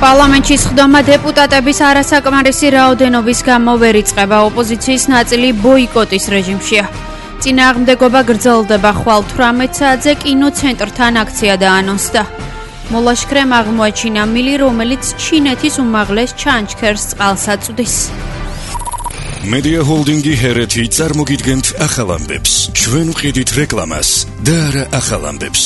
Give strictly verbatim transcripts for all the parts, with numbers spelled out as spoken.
პარლამენტში სხდომა დეპუტატების არასაკმარისი რაოდენობის გამო ვერ იწყება, ოპოზიციის ნაწილი ბოიკოტის რეჟიმშია. წინააღმდეგობა გრძელდება, ხვალ თვრამეტ საათზე კინოცენტრთან აქცია დაანონსდა. მოლაშქრემ აღმოაჩინა მილი, რომელიც ჩინეთის უმაღლეს ჩანჩქერს წყალს აწვდის. Media Holdingi ჰერეთი წარმოგიდგენთ ახალ ამბებს. ჩვენ ვყიდით რეკლამას და არა ახალ ამბებს.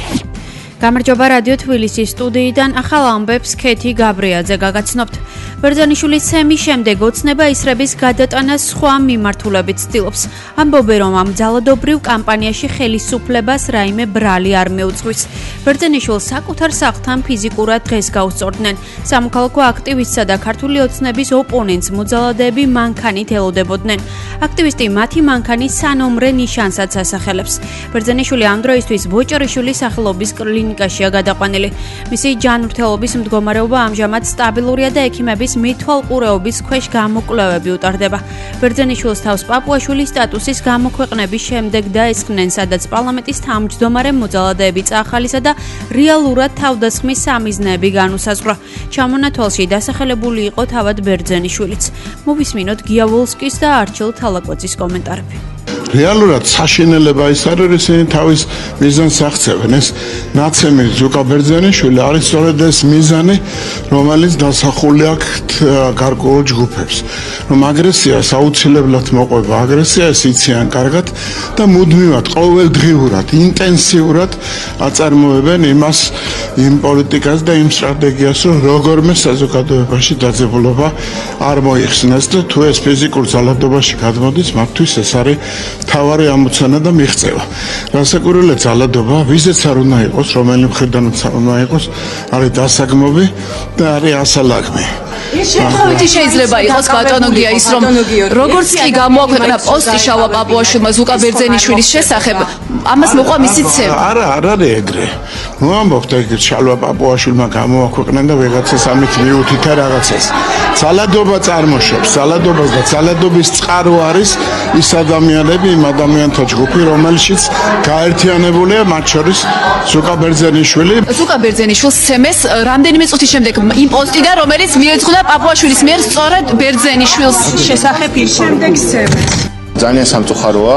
გამარჯობა, რადიო თბილისის სტუდიიდან ახალ ამბებს ქეთი გაბრიაძე გაგაცნობთ. ბერძენიშვილის ცემის შემდეგ ოცნება ისრების გადატანას სხვა მიმართულებით ცდილობს. ამბობენ, რომ ამ ძალადობრივ კამპანიაში ხელისუფლებას რაიმე ბრალი არ მეუძღვის. ბერძენიშვილს საკუთარ სახლთან ფიზიკურად დღეს გაუსწორდნენ. სამოქალაქო აქტივისტსა და ქართული ოცნების ოპონენტს მოძალადეები მანქანით ელოდებოდნენ. აქტივისტი მათი მანქანის სანომრე ნიშანსაც ასახელებს. ბერძენიშვილი ამ დროისთვის ბოჭორიშვილის სახელობის კლინიკაშია გადაყვანილი. მისი ჯანმრთელობის მდგომარეობა ამჟამად სტაბილურია და ექიმების მithვალყურეობის ქვეშ გამოკვლევები უტარდება. ბერძენიშვილს თავს პაპუაშვილის სტატუსის გამოქვეყნების შემდეგ დაესხნენ, სადაც პარლამენტის თავმჯდომარე მოძალადეები წახალისა და რეალურად თავდასხმის სამიზნეები განუსაზღვრა. ჩამონათვალში დასახელებული იყო თავად ბერძენიშვილიც. მოვისმინოთ გია ვოლსკის და არჩილ თალაკვაძის კომენტარები. რეალურად საშინელება ის არის, ისინი თავის მიზანს აღწევენ. ეს ნაცემი ზუკა ბერძენიშვილი არის სწორედ ეს მიზანი, რომელიც დასახული აქვს გარკვეულ ჯგუფებს. რომ აგრესიას აუცილებლად მოყვება, აგრესიას იციან კარგად და მუდმივად, ყოველდღიურად, ინტენსიურად აწარმოებენ იმას, იმ პოლიტიკას და იმ სტრატეგიას, რომ როგორმე საზოგადოებაში დაძაბულობა არ მოიხსნას და თუ ეს ფიზიკურ ძალადობაში გადმოდის, მათთვის ეს არის თავარი ამოცანა და მიღწევა. რასაკვირველია ძალადობა, ვიზეც არ უნდა იყოს, რომელი მხრიდანაც არ უნდა იყოს, არის დასაგმობი და არის ასალაგმი. ეს შემთხვევით შეიძლება იყოს ბატონო გია ის, რომ როგორც კი გამოაქვეყნა პოსტი შავა პაპუაშვილმა ზუკა ბერძენიშვილის შესახებ, ამას მოყვა მისი ცემა. არა, არ არის ეგრე. მოამბობთ ეგ შავა პაპუაშვილმა გამოაქვეყნა და ვიღაცას ამით მიუთითა რაღაცას. ძალადობა წარმოშობს, ძალადობას და ძალადობის წყარო არის ის ადამიანები, იმ ადამიანთა ჯგუფი, რომელშიც გაერთიანებულია მათ შორის ზუკა ბერძენიშვილი. ზუკა ბერძენიშვილს ცემეს რამდენიმე წუთის შემდეგ იმ პოსტიდან, რომელიც მიეძღვნა პაპუაშვილის მიერ სწორედ ბერძენიშვილს შესახებ იმ შემდეგ ცემეს. ძალიან სამწუხაროა,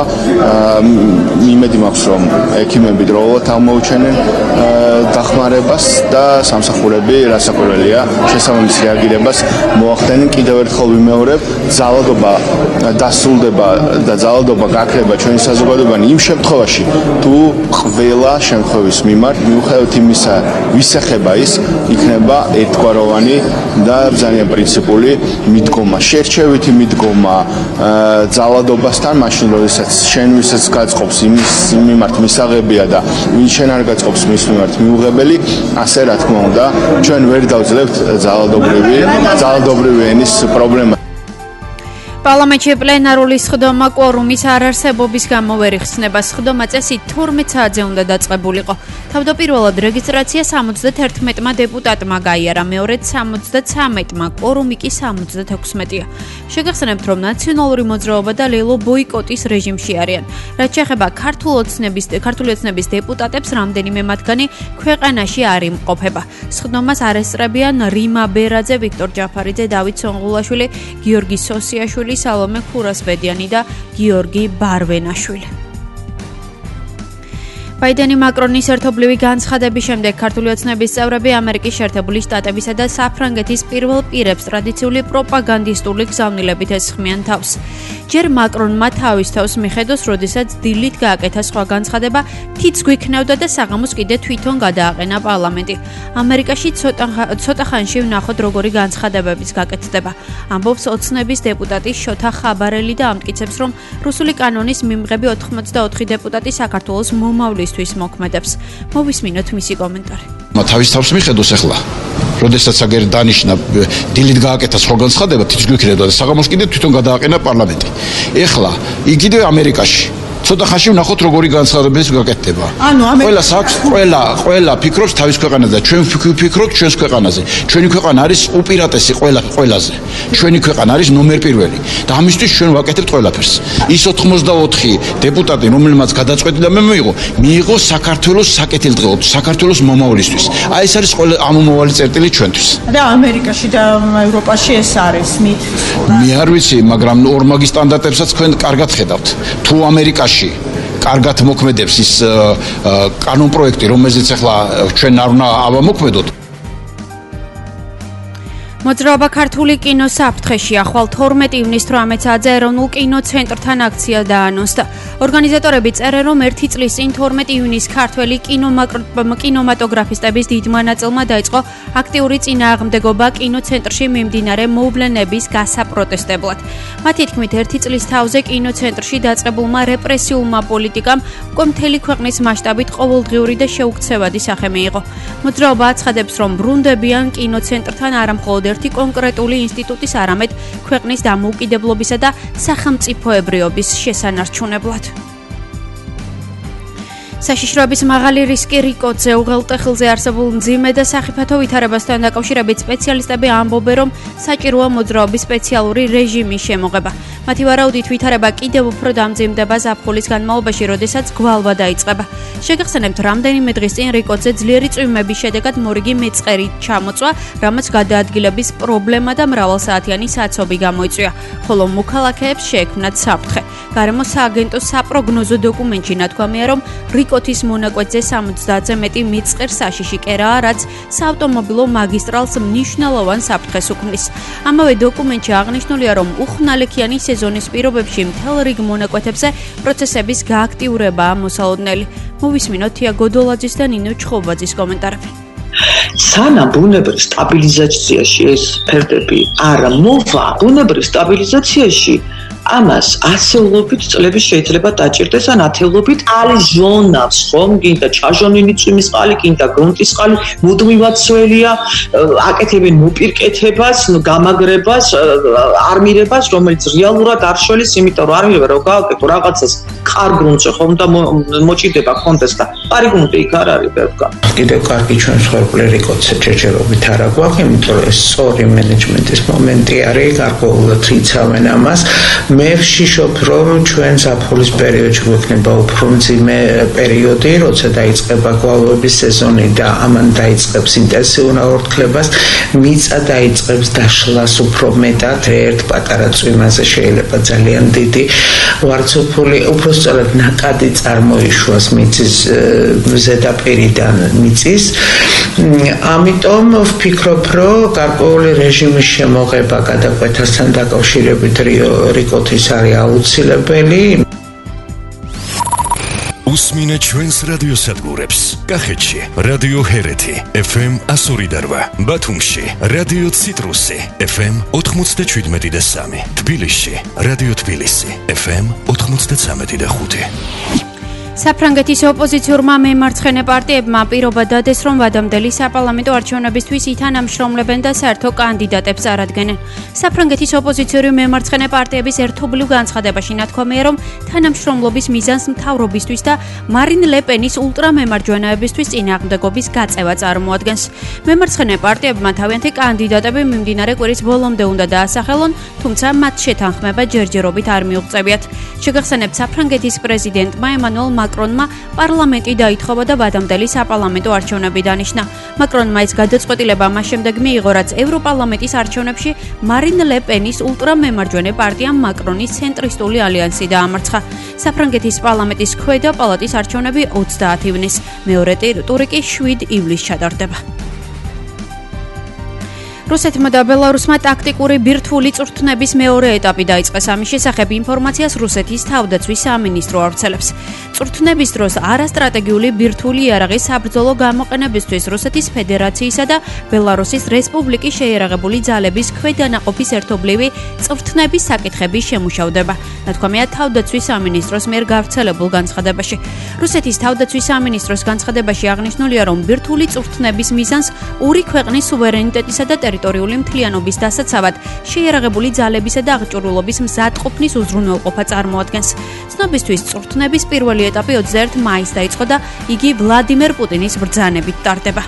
იმედი მაქვს, რომ ექიმები დროულად აღმოუჩენენ დახმარებას და სამსახურები რასაკვირველია შესაბამის რეაგირებას მოახდენენ. კიდევ ერთხელ ვიმეორებ, ძალადობა დასრულდება და ძალადობა გაქრება ჩვენი საზოგადოებანი იმ შემთხვევაში, თუ ყველა შემთხვევის მიმართ მიუხედავად იმისა, ვის ეხება ის, იქნება ერთგვაროვანი და ძალიან პრინციპული მიდგომა, შერჩევითი მიდგომა ძალადობა მაშინ როდესაც შენ ვისაც გაწყობს იმის მიმართ მისაღებია და ვინ შენ არ გაწყობს მის მიმართ მიუღებელი, ასე რა თქმა უნდა, ჩვენ ვერ დავძლებთ ძალადობრივი ძალადობრივი ენის პრობლემა. პარლამენტში პლენარული სხდომა კვორუმის არარსებობის გამო ვერ იხსნება. სხდომა წესით თორმეტ საათზე უნდა დაწყებულიყო. თავდაპირველად რეგისტრაცია სამოცდათერთმეტმა დეპუტატმა გაიარა, მეორედ სამოცდათვრამეტმა, კვორუმი კი სამოცდათექვსმეტია. შეგახსენებთ, რომ ნაციონალური მოძრაობა და ლელო ბოიკოტის რეჟიმში არიან. რაც შეეხება ქართულ ოცნების ქართული ოცნების დეპუტატებს, რამდენიმე მათგანი ქვეყანაში არ იმყოფება. სხდომას არ ესწრებიან რიმა ბერაძე, ვიქტორ ჯაფარიძე, დავით სონღულაშვილი, გიორგი სოსიაშვილი, სალომე ქურასბედიანი და გიორგი ბარვენაშვილი. ბაიდენი მაკრონის ერთობლივი განცხადების შემდეგ ქართული ოცნების წევრები ამერიკის შეერთებული შტატებისა და საფრანგეთის პირველ პირებს ტრადიციული პროპაგანდისტული გზავნილებით ესხმიან თავს. ჯერ მაკრონმა თავის თავს მიხედოს, როდესაც დილით გააკეთა სხვა განცხადება, თიც გვიქნევდა და საღამოს კიდე თვითონ გადააყენა პარლამენტი. ამერიკაში ცოტა ცოტა ხანში ვნახოთ, როგორი განცხადებების გაკეთდება. ამბობს ოცნების დეპუტატი შოთა ხაბარელი და ამტკიცებს, რომ რუსული კანონის მიმღები ოთხმოცდაოთხი დეპუტატი საქართველოს მომავლის მოქმედებს. მოვისმინოთ მისი კომენტარი. თავის თავს მიხედოს ახლა. როდესაც აგერ დანიშნა დილით გააკეთა სხვა განცხადება, თიც გვიქნებდა და საღამოს კიდე თვითონ გადააყენა პარლამენტი. ეხლა იგი კიდევ ამერიკაში ცოტა ხანში ვნახოთ როგორი განცხადებების გაკეთდება. ყველა საქმე, ყველა, ყველა ფიქრობს თავის ქვეყანაზე. ჩვენ ვფიქრობთ ჩვენს ქვეყანაზე. ჩვენი ქვეყანა არის უპირატესი ყველა ყველაზე. ჩვენი ქვეყანა არის ნომერ პირველი და ამისთვის ჩვენ ვაკეთებთ ყველაფერს. ის ოთხმოცდაოთხი დეპუტატი, რომელმაც გადაწყვეტილება მიიღო, მიიღო საქართველოს საკეთილდღეოდ, საქართველოს მომავლისთვის. აი ეს არის ყველა ამომავალი წერტილი ჩვენთვის. და ამერიკაში და ევროპაში ეს არის მითის. მე არ ვიცი, მაგრამ ორმაგი სტანდარტებსაც თქვენ კარგად ხედავთ. თუ ამერიკაში კარგად მოქმედებს ის კანონპროექტი, რომელზეც ახლა ჩვენ არ უნდა ავამოქმედოთ. მოძრაობა ქართული კინოს საფრთხეში ახვალ თორმეტი ივნის თვრამეტ საათზე ეროვნულ კინოცენტრთან აქცია დაანონსდა. ორგანიზატორები წერენ, რომ ერთი წლის წინ თორმეტი ივნის ქართველი კინომატოგრაფისტების დიდმა ნაწილმა დაიწყო აქტიური წინააღმდეგობა კინოცენტრში მიმდინარე მოვლენების გასაპროტესტებლად. მათი თქმით, ერთი წლის თავზე კინოცენტრში დაწყებულმა რეპრესიულმა პოლიტიკამ უკვე მთელი ქვეყნის მასშტაბით ყოველდღიური და შეუქცევადი სახე მიიღო. მოძრაობა აცხადებს, რომ ბრუნდებიან კინოცენტრთან არა მხოლოდ ერთი კონკრეტული ინსტიტუტის, არამედ ქვეყნის დამოუკიდებლობისა და სახელმწიფოებრიობის შესანარჩუნებლად. საშიშროების მაღალი რისკი რიკოძე უღელტეხილზე არსებულ მძიმე და სახიფათო ვითარებასთან დაკავშირებით სპეციალისტები ამბობენ, რომ საჭიროა მოძრაობის სპეციალური რეჟიმის შემოღება. მათი ვარაუდით ვითარება კიდევ უფრო დამძიმდება ზაფხულის განმავლობაში, როდესაც გვალვა დაიწყება. შეგახსენებთ, რამდენიმე დღის წინ რიკოძე ძლიერი წვიმების შედეგად მორიგი მეწყერი ჩამოწვა, რამაც გადაადგილების პრობლემა და მრავალსაათიანი საცობი გამოიწვია, ხოლო მოქალაქეებს შეექმნათ საფრთხე. გარემო სააგენტოს საპროგნოზო დოკუმენტში ნათქვამია, რომ რიკოთის მონაკვეთზე სამოცდაათზე მეტი მეწყერ საშიში კერაა, რაც საავტომობილო მაგისტრალს მნიშვნელოვან საფრთხეს უქმნის. ამავე დოკუმენტში აღნიშნულია, რომ უხნალექიანი სეზონის პირობებში მთელ რიგ მონაკვეთებზე პროცესების გააქტიურებაა მოსალოდნელი. მოვისმინოთ თია გოდოლაძის და ნინო ჩხობაძის კომენტარები. სანამ ბუნებრივ სტაბილიზაციაში ეს ფერდები არა მოვა, ბუნებრივ სტაბილიზაციაში ამას ასეულობით წლები შეიძლება დაჭირდეს ან ათეულობით არის ზონავს ხომ გინდა ჩაჟონილი წვიმის წყალი გინდა გრუნტის წყალი მუდმივად სველია აკეთებენ მოპირკეთებას გამაგრებას არმირებას რომელიც რეალურად არ შველის იმიტომ რომ არმირება რო გააკეთო რაღაცას ხარ გრუნტზე ხომ და მოჭიდება კონდეს და პარი გრუნტი იქ არ არის ბევრგან კიდევ კარგი ჩვენ მსხვერპლი რიკოძე ჯერჯერობით არ აგვაქვს იმიტომ რომ ეს სწორი მენეჯმენტის მომენტი არის გარკვეულად რიცავენ ამას მე ვშიშობ რომ ჩვენ ზაფხულის პერიოდში გვექნება უფრო მძიმე პერიოდი როცა დაიწყება გვალვების სეზონი და ამან დაიწყებს ინტენსიურ ურთქლებას მიწა დაიწყებს დაშლას უფრო მეტად ერთ პატარა წვიმაზე შეიძლება ძალიან დიდი ვარცოფული უფრო სწორად ნაკადი წარმოიშვას მიწის ზედაპირიდან მიწის ამიტომ ვფიქრობ რომ გარკვეული რეჟიმის შემოღება გადაკვეთასთან დაკავშირებით რიკოთის არის აუცილებელი უსმინე ჩვენს რადიოსადგურებს კახეთში რადიო ჰერეთი ეფ ემ ასორი და რვა ბათუმში რადიო ციტრუსი ეფ ემ ოთხმოცდაშვიდმეტი და სამი თბილისში რადიო თბილისი ეფ ემ ოთხმოცდაცამეტი და ხუთი საფრანგეთის ოპოზიციურმა მემარცხენე პარტიებმა პირობა დადეს, რომ ვადამდელი საპარლამენტო არჩევნებისთვის ითანამშრომლებენ და საერთო კანდიდატებს წარადგენენ. საფრანგეთის ოპოზიციური მემარცხენე პარტიების ერთობლივ განცხადებაში ნათქვამია, რომ თანამშრომლობის მიზანს მთავრობისთვის და მარინ ლე პენის ულტრამემარჯვენეებისთვის წინააღმდეგობის გაწევა წარმოადგენს. მემარცხენე პარტიებმა თავიანთი კანდიდატები მიმდინარე კვირის ბოლომდე უნდა დაასახელონ, თუმცა მათ შეთანხმება ჯერჯერობით არ მიუღწევიათ. შეგახსენებთ, საფრანგეთის პრეზიდენტმა ემანუელ მაკრონმა პარლამენტი დაითხოვა და ვადამდელი საპარლამენტო არჩევნები დანიშნა. მაკრონმა ეს გადაწყვეტილება მას შემდეგ მიიღო, რაც ევროპარლამენტის არჩევნებში მარინ ლე პენის ულტრამემარჯვენე პარტიამ მაკრონის ცენტრისტული ალიანსი დაამარცხა. საფრანგეთის პარლამენტის ქვედა პალატის არჩევნები ოცდაათი ივნისს, მეორე ტური კი შვიდ ივლისს ჩატარდება. რუსეთმა და ბელარუსმა ტაქტიკური ბირთვული წვრთნების მეორე ეტაპი დაიწყეს. ამის შესახებ ინფორმაციას რუსეთის თავდაცვის სამინისტრო ავრცელებს. წვრთნების დროს არასტრატეგიული ბირთვული იარაღის საბრძოლო გამოყენებისთვის რუსეთის ფედერაციისა და ბელარუსის რესპუბლიკის შეიარაღებული ძალების ქვედანაყოფის ერთობლივი წვრთნების საკითხების შემუშავდება. ნათქვამია თავდაცვის სამინისტროს მიერ გავრცელებულ განცხადებაში. რუსეთის თავდაცვის სამინისტროს განცხადებაში აღნიშნულია, რომ ბირთვული წვრთნების მიზანს ორი ქვეყნის სუვერენიტეტისა და ტერიტორიული მთლიანობის დასაცავად შეიარაღებული ძალებისა და აღჭურვილობის მზადყოფნის უზრუნველყოფა წარმოადგენს. ცნობისთვის წვრთნების პირველი ეტაპი ოცდაერთი მაისს დაიწყო და იგი ვლადიმერ პუტინის ბრძანებით ტარდება.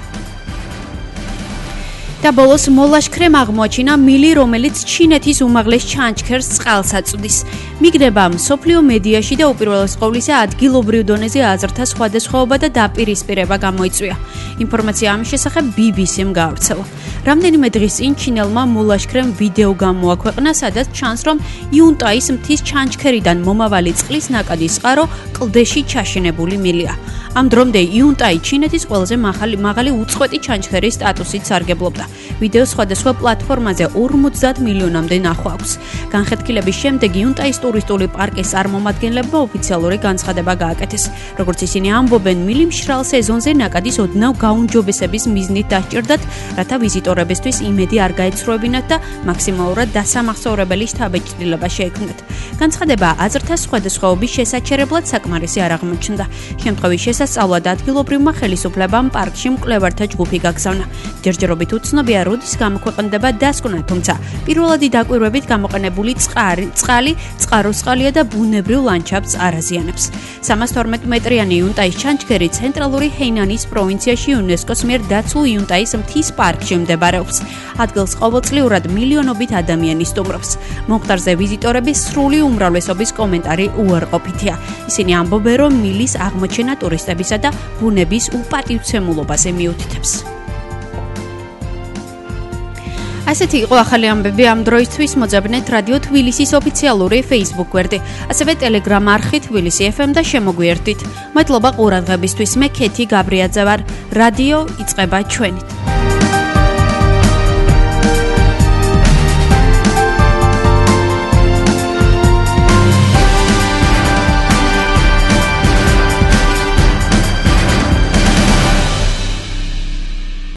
და ბოლოს მოლაშქრემ აღმოაჩინა მილი, რომელიც ჩინეთის უმაღლეს ჩანჩქერს წყალს აწვდის. მიგდება მსოფლიო მედიაში და უპირველეს ყოვლისა ადგილობრივ დონეზე აზრთა სხვადასხვაობა და დაპირისპირება გამოიწვია. ინფორმაცია ამის შესახებ ბი ბი სიმ გაავრცელა. რამდენიმე დღის წინ ჩინელმა მოლაშქრემ ვიდეო გამოაქვეყნა, სადაც ჩანს, რომ იუნტაის მთის ჩანჩქერიდან მომავალი წყლის ნაკადის წყარო კლდეში ჩაშენებული მილია. ამ დრომდე იუნტაი ჩინეთის ყველაზე მაღალი უწყვეტი ჩანჩქერის სტატუსით სარგებლობდა. ვიდეო სხვადასხვა პლატფორმაზე ორმოცდაათ მილიონამდე ნახვა აქვს. განხეთქილების შემდეგ იუნტაის ტურისტული პარკის წარმომადგენლებმა ოფიციალური განცხადება გააკეთეს. როგორც ისინი ამბობენ, მილი მშრალ სეზონზე ნაკადის ოდნავ გაუმჯობესების მიზნით დასჭირდათ, რათა ვიზიტორებისთვის იმედი არ გაეცრუებინათ და მაქსიმალურად დასამახსოვრებელი შთაბეჭდილება შეექმნათ. განცხადება აზრთა სხვადასხვაობის შესაჩერებლად საკმარისი არ აღმოჩნდა. შემთხვევის შესასწავლად ადგილობრივმა ხელისუფლებამ პარკში მკვლევართა ჯგუფი გაგზავნა. ჯერჯერობით უცნობია, როდის გამოქვეყნდება დასკვნა, თუმცა პირველადი დაკვირვებით გამოყენებული წყალი, წყალი, წყაროსყალია და ბუნებრივ ლანდშაფტს არ აზიანებს. სამას თორმეტ მეტრიანი იუნტაის ჩანჩქერი ცენტრალური ჰეინანის პროვინციაში იუნესკოს მიერ დაცულ იუნტაის მთის პარკში მდებარეობს. ადგილს ყოველწლიურად მილიონობით ადამიანი სტუმრობს. მომხდარზე ვიზიტორების სრული უმრავლესობის კომენტარი უარყოფითია. ისინი ამბობენ, რომ მილის აღმოჩენა ტურისტებისა და ბუნების უპატივცემულობაზე მიუთითებს. ასეთი იყო ახალი ამბები ამ დროისთვის. მოძებნეთ რადიო თბილისის ოფიციალური Facebook გვერდი, ასევე Telegram არხი თბილისი ეფ ემ და შემოგვიერთდით. მადლობა ყურადღებისთვის. მე ქეთი გაბრიაძე ვარ. რადიო იწყება ჩვენით.